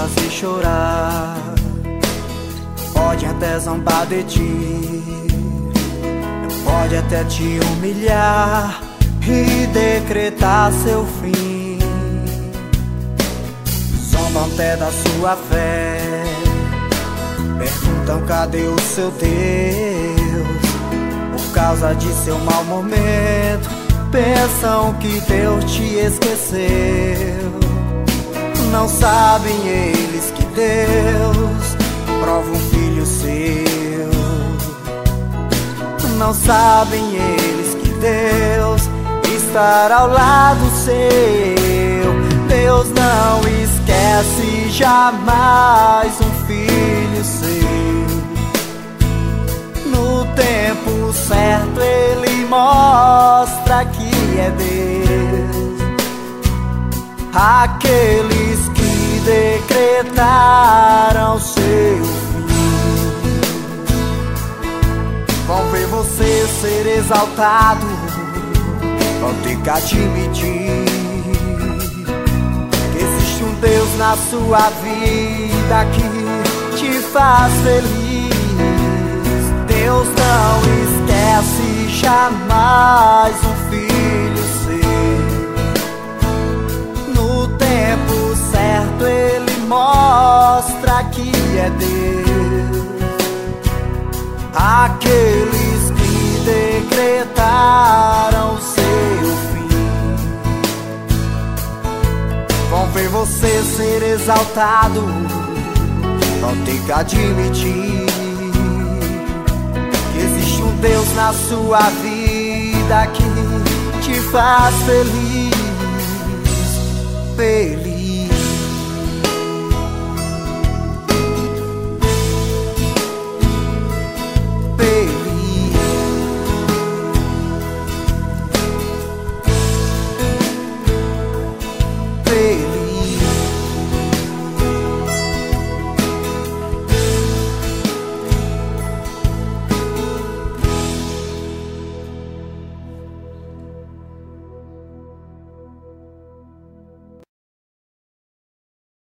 fazer chorar, pode até zombar de ti, pode até te humilhar e decretar seu fim. Zombam até da sua fé, perguntam cadê o seu Deus. Por causa de seu mau momento, pensam que Deus te esqueceu. Não sabem eles que Deus prova um filho seu. Não sabem eles que Deus estará ao lado seu. Deus não esquece jamais um filho seu. No tempo certo Ele mostra que é Deus. Aqueles que decretaram seu fim vão ver você ser exaltado, vão ter que admitir que existe um Deus na sua vida que te faz feliz. Deus não esquece jamais um filho seu. No tempo certo Ele mostra que é Deus. Aqueles que decretaram seu fim vão ver você ser exaltado, vão ter que admitir que existe um Deus na sua vida que te faz feliz, feliz.